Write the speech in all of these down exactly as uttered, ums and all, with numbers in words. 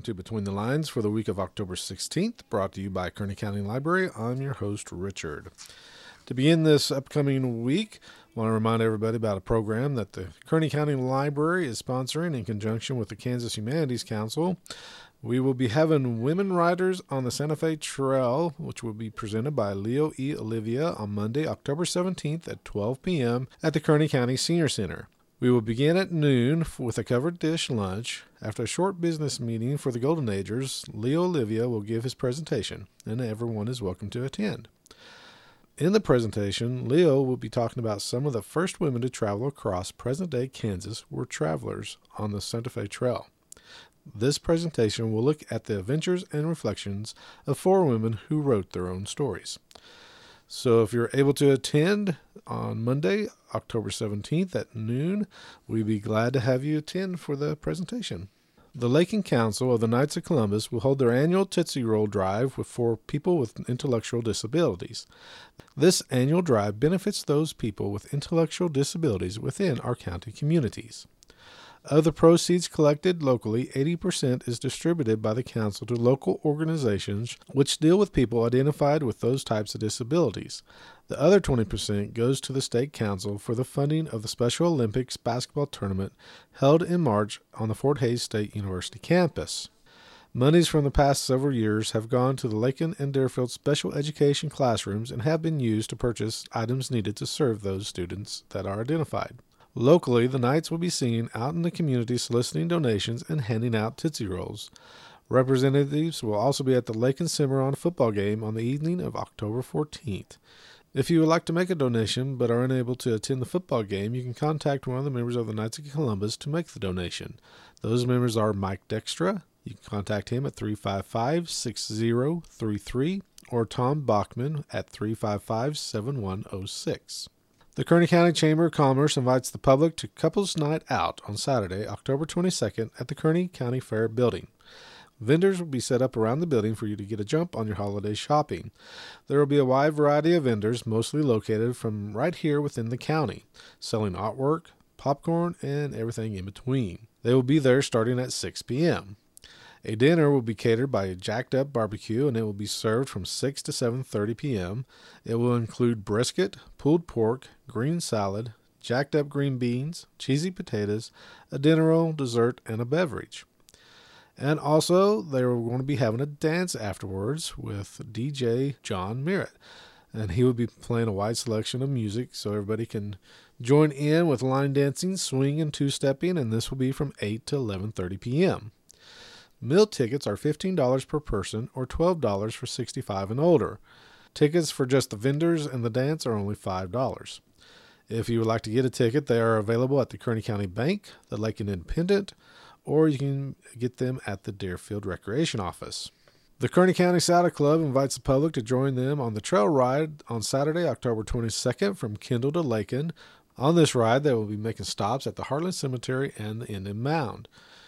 welcome to Between the Lines for the week of October sixteenth, brought to you by Kearney County Library. I'm your host, Richard. To begin this upcoming week, I want to remind everybody about a program that the Kearney County Library is sponsoring in conjunction with the Kansas Humanities Council. We will be having Women Riders on the Santa Fe Trail, which will be presented by Leo E. Olivia on Monday, October seventeenth at twelve p.m. at the Kearney County Senior Center. We will begin at noon with a covered dish lunch. After a short business meeting for the Golden Agers, Leo Olivia will give his presentation, and everyone is welcome to attend. In the presentation, Leo will be talking about some of the first women to travel across present-day Kansas were travelers on the Santa Fe Trail. This presentation will look at the adventures and reflections of four women who wrote their own stories. So if you're able to attend on Monday, October seventeenth at noon, we'd be glad to have you attend for the presentation. The Lakin Council of the Knights of Columbus will hold their annual Tootsie Roll Drive for people with intellectual disabilities. This annual drive benefits those people with intellectual disabilities within our county communities. Of the proceeds collected locally, eighty percent is distributed by the council to local organizations which deal with people identified with those types of disabilities. The other twenty percent goes to the state council for the funding of the Special Olympics basketball tournament held in March on the Fort Hays State University campus. Monies from the past several years have gone to the Lakin and Deerfield special education classrooms and have been used to purchase items needed to serve those students that are identified. Locally, the Knights will be seen out in the community soliciting donations and handing out Tootsie Rolls. Representatives will also be at the Lakin Cimarron football game on the evening of October fourteenth. If you would like to make a donation but are unable to attend the football game, you can contact one of the members of the Knights of Columbus to make the donation. Those members are Mike Dextra. You can contact him at three five five, six zero three three or Tom Bachman at three five five, seven one zero six. The Kearney County Chamber of Commerce invites the public to Couples Night Out on Saturday, October twenty-second at the Kearney County Fair building. Vendors will be set up around the building for you to get a jump on your holiday shopping. There will be a wide variety of vendors, mostly located from right here within the county, selling artwork, popcorn, and everything in between. They will be there starting at six p.m. A dinner will be catered by Jacked Up Barbecue, and it will be served from six to seven thirty p.m. It will include brisket, pulled pork, green salad, jacked up green beans, cheesy potatoes, a dinner roll, dessert, and a beverage. And also, they are going to be having a dance afterwards with D J John Merritt. And he will be playing a wide selection of music so everybody can join in with line dancing, swing, and two-stepping, and this will be from eight to eleven thirty p.m. Meal tickets are fifteen dollars per person or twelve dollars for sixty-five and older. Tickets for just the vendors and the dance are only five dollars. If you would like to get a ticket, they are available at the Kearney County Bank, the Lakin Independent, or you can get them at the Deerfield Recreation Office. The Kearney County Saddle Club invites the public to join them on the trail ride on Saturday, October twenty-second from Kendall to Lakin. On this ride, they will be making stops at the Heartland Cemetery and the Indian Mound.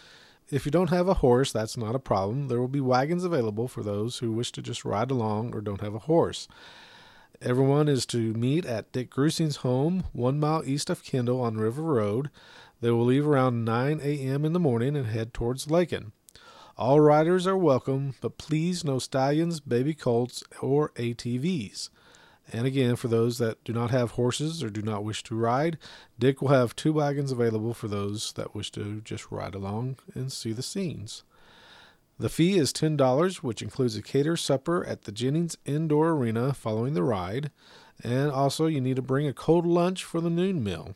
If you don't have a horse, that's not a problem. There will be wagons available for those who wish to just ride along or don't have a horse. Everyone is to meet at Dick Grusing's home, one mile east of Kendall on River Road. They will leave around nine a.m. in the morning and head towards Lakin. All riders are welcome, but please no stallions, baby colts, or A T Vs. And again, for those that do not have horses or do not wish to ride, Dick will have two wagons available for those that wish to just ride along and see the scenes. The fee is ten dollars, which includes a catered supper at the Jennings Indoor Arena following the ride, and also you need to bring a cold lunch for the noon meal.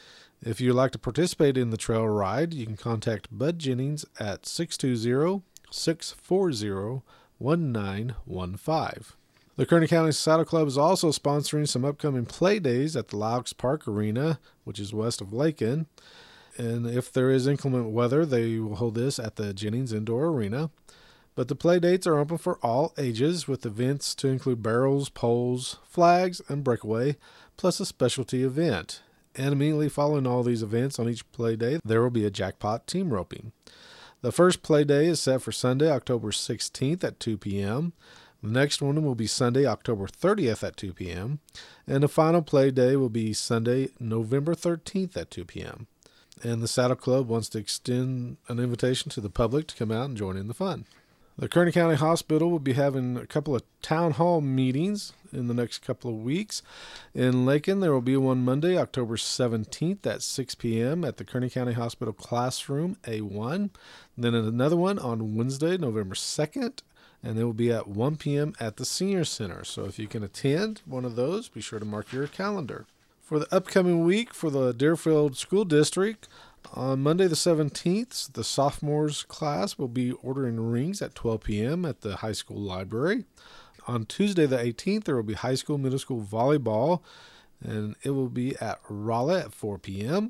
If you'd like to participate in the trail ride, you can contact Bud Jennings at six two zero, six four zero, one nine one five. The Kearney County Saddle Club is also sponsoring some upcoming play days at the Laux Park Arena, which is west of Lakin. And if there is inclement weather, they will hold this at the Jennings Indoor Arena. But the play dates are open for all ages, with events to include barrels, poles, flags, and breakaway, plus a specialty event. And immediately following all these events on each play day, there will be a jackpot team roping. The first play day is set for Sunday, October sixteenth at two p.m., The next one will be Sunday, October thirtieth at two p.m., and the final play day will be Sunday, November thirteenth at two p.m. and the Saddle Club wants to extend an invitation to the public to come out and join in the fun. The Kearney County Hospital will be having a couple of town hall meetings in the next couple of weeks. In Lakin, there will be one Monday, October seventeenth at six p.m. at the Kearney County Hospital Classroom A one. Then another one on Wednesday, November second, and it will be at one p.m. at the Senior Center. So if you can attend one of those, be sure to mark your calendar. For the upcoming week for the Deerfield School District, on Monday the seventeenth, the sophomores class will be ordering rings at twelve p.m. at the high school library. On Tuesday the eighteenth, there will be high school, middle school volleyball, and it will be at Rolla at four p.m.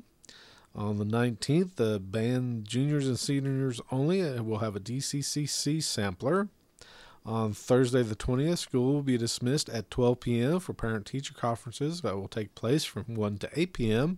On the nineteenth, the band juniors and seniors only will have a D C C C sampler. On Thursday the twentieth, school will be dismissed at twelve p.m. for parent-teacher conferences that will take place from one to eight p.m.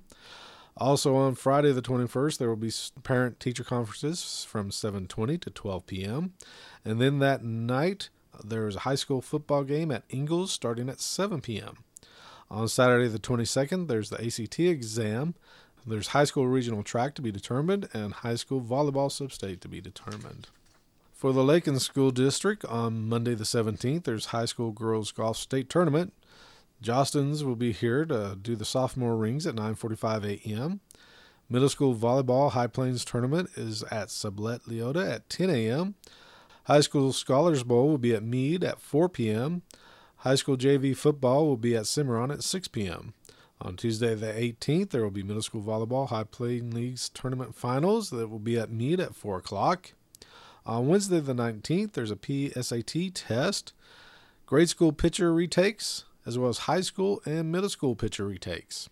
Also on Friday the twenty-first, there will be parent-teacher conferences from seven twenty to twelve p.m. And then that night, there is a high school football game at Ingalls starting at seven p.m. On Saturday the twenty-second, there's the A C T exam. There's high school regional track to be determined and high school volleyball sub-state to be determined. For the Lakin School District, on Monday the seventeenth, there's high school girls golf state tournament. Jostens will be here to do the sophomore rings at nine forty-five a.m. Middle school volleyball High Plains tournament is at Sublette Leota at ten a.m. High school Scholars Bowl will be at Meade at four p.m. High school J V football will be at Cimarron at six p.m. On Tuesday the eighteenth, there will be middle school volleyball High Plains League's tournament finals that will be at Meade at four o'clock. On Wednesday the nineteenth, there's a P S A T test, grade school pitcher retakes, as well as high school and middle school pitcher retakes.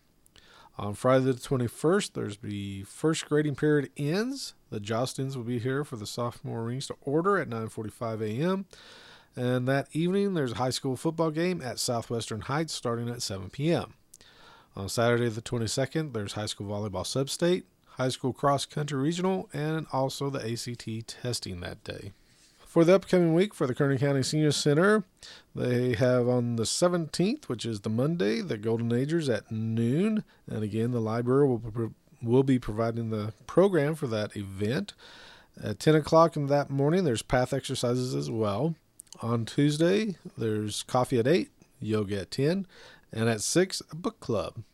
On Friday the twenty-first, there's the first grading period ends. The Jostens will be here for the sophomore rings to order at nine forty-five a.m. And that evening, there's a high school football game at Southwestern Heights starting at seven p.m. On Saturday the twenty-second, there's high school volleyball sub-state, high school cross-country regional, and also the A C T testing that day. For the upcoming week for the Kearney County Senior Center, they have on the seventeenth, which is the Monday, the Golden Agers at noon. And again, the library will, will be providing the program for that event. At ten o'clock in that morning, there's path exercises as well. On Tuesday, there's coffee at eight, yoga at ten, and at six, a book club.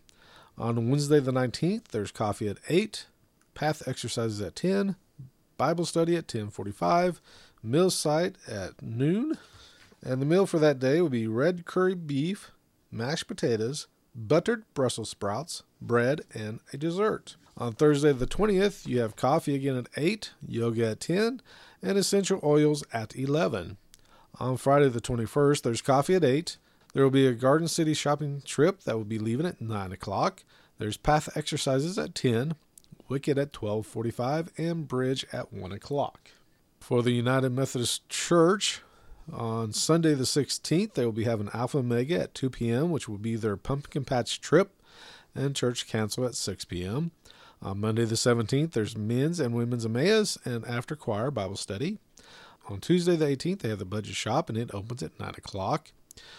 On Wednesday the nineteenth, there's coffee at eight, path exercises at ten, Bible study at ten forty-five, meal site at noon, and the meal for that day will be red curry beef, mashed potatoes, buttered Brussels sprouts, bread, and a dessert. On Thursday the twentieth, you have coffee again at eight, yoga at ten, and essential oils at eleven. On Friday the twenty-first, there's coffee at eight. There will be a Garden City shopping trip that will be leaving at nine o'clock. There's path exercises at ten, Wicket at twelve forty-five, and bridge at one o'clock. For the United Methodist Church, on Sunday the sixteenth, they will be having Alpha Omega at two p.m., which will be their pumpkin patch trip, and church cancel at six p.m. On Monday the seventeenth, there's men's and women's Emmaus and after choir Bible study. On Tuesday the eighteenth, they have the budget shop, and it opens at nine o'clock.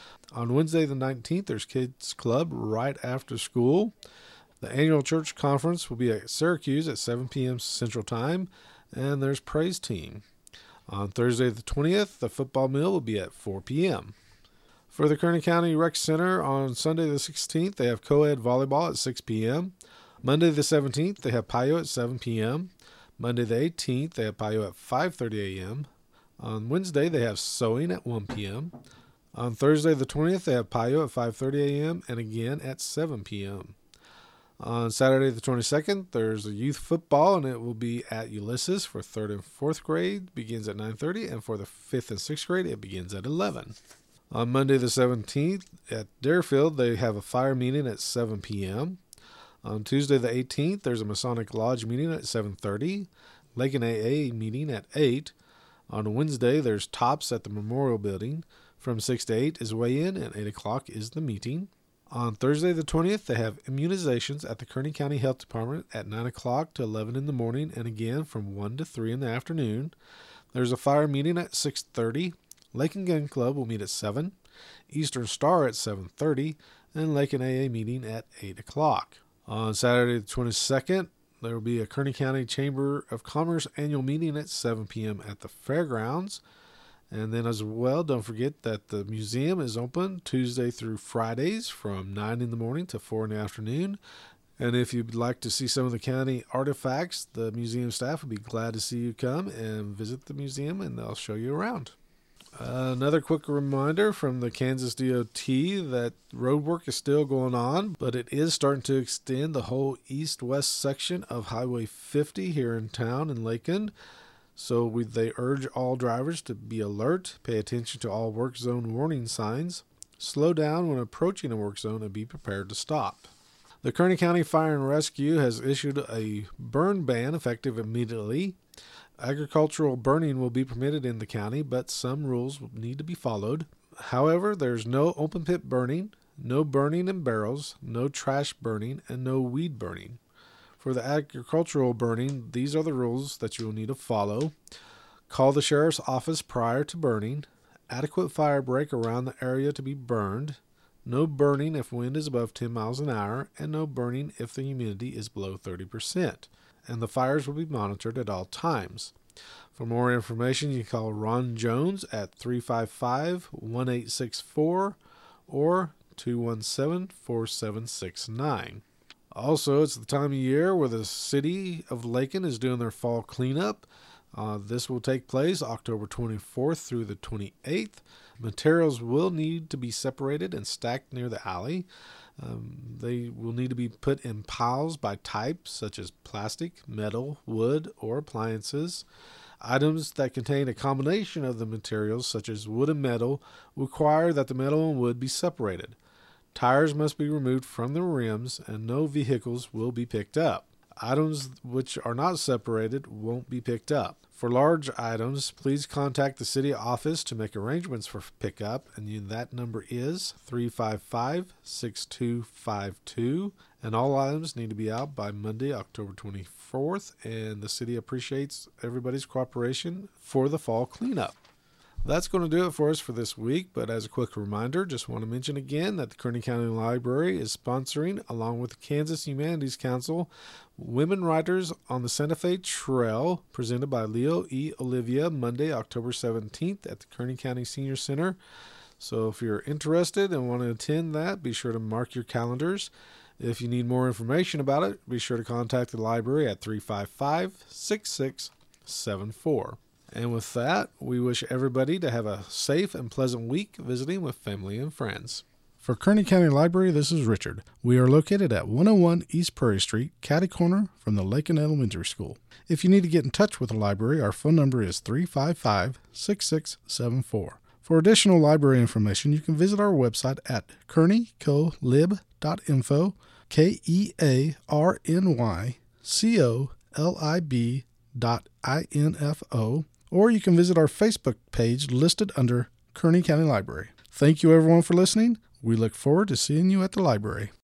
On Wednesday the nineteenth, there's Kids Club right after school. The annual church conference will be at Syracuse at seven p.m. Central Time, and there's praise team. On Thursday the twentieth, the football meal will be at four p.m. For the Kearney County Rec Center, on Sunday the sixteenth, they have co-ed volleyball at six p.m. Monday the seventeenth, they have P I O at seven p.m. Monday the eighteenth, they have P I O at five thirty a.m. On Wednesday, they have sewing at one p.m. On Thursday the twentieth, they have P I O at five thirty a.m. and again at seven p.m. On Saturday the twenty-second, there's a youth football, and it will be at Ulysses for third and fourth grade, begins at nine thirty, and for the fifth and sixth grade, it begins at eleven. On Monday the seventeenth, at Deerfield, they have a fire meeting at seven p.m. On Tuesday the eighteenth, there's a Masonic Lodge meeting at seven thirty, Lakin A A meeting at eight. On Wednesday, there's Tops at the Memorial Building. From six to eight is weigh-in, and eight o'clock is the meeting. On Thursday the twentieth, they have immunizations at the Kearney County Health Department at nine o'clock to eleven in the morning, and again from one to three in the afternoon. There's a fire meeting at six thirty. Lakin Gun Club will meet at seven. Eastern Star at seven thirty, and Lakin A A meeting at eight o'clock. On Saturday the twenty-second, there will be a Kearney County Chamber of Commerce annual meeting at seven p.m. at the fairgrounds. And then as well, don't forget that the museum is open Tuesday through Fridays from nine in the morning to four in the afternoon. And if you'd like to see some of the county artifacts, the museum staff would be glad to see you come and visit the museum, and they'll show you around. Uh, another quick reminder from the Kansas D O T that road work is still going on, but it is starting to extend the whole east-west section of Highway fifty here in town in Lakin. So we, they urge all drivers to be alert, pay attention to all work zone warning signs, slow down when approaching a work zone, and be prepared to stop. The Kearney County Fire and Rescue has issued a burn ban effective immediately. Agricultural burning will be permitted in the county, but some rules will need to be followed. However, there's no open pit burning, no burning in barrels, no trash burning, and no weed burning. For the agricultural burning, these are the rules that you will need to follow. Call the sheriff's office prior to burning. Adequate fire break around the area to be burned. No burning if wind is above ten miles an hour, and no burning if the humidity is below thirty percent. And the fires will be monitored at all times. For more information, you can call Ron Jones at three five five, one eight six four or two one seven, four seven six nine. Also, it's the time of year where the city of Lakin is doing their fall cleanup. Uh, this will take place October twenty-fourth through the twenty-eighth. Materials will need to be separated and stacked near the alley. Um, they will need to be put in piles by type, such as plastic, metal, wood, or appliances. Items that contain a combination of the materials, such as wood and metal, require that the metal and wood be separated. Tires must be removed from the rims, and no vehicles will be picked up. Items which are not separated won't be picked up. For large items, please contact the city office to make arrangements for pickup, and that number is three five five, six two five two. And all items need to be out by Monday, October twenty-fourth, and the city appreciates everybody's cooperation for the fall cleanup. That's going to do it for us for this week, but as a quick reminder, just want to mention again that the Kearney County Library is sponsoring, along with the Kansas Humanities Council, Women Writers on the Santa Fe Trail, presented by Leo E. Olivia, Monday, October seventeenth at the Kearney County Senior Center. So if you're interested and want to attend that, be sure to mark your calendars. If you need more information about it, be sure to contact the library at three five five, six six seven four. And with that, we wish everybody to have a safe and pleasant week visiting with family and friends. For Kearney County Library, this is Richard. We are located at one oh one East Prairie Street, catty corner from the Lakin Elementary School. If you need to get in touch with the library, our phone number is three five five, six six seven four. For additional library information, you can visit our website at kearney co lib dot info, K E A R N Y C O L I B dot I N F O, or you can visit our Facebook page listed under Kearney County Library. Thank you everyone for listening. We look forward to seeing you at the library.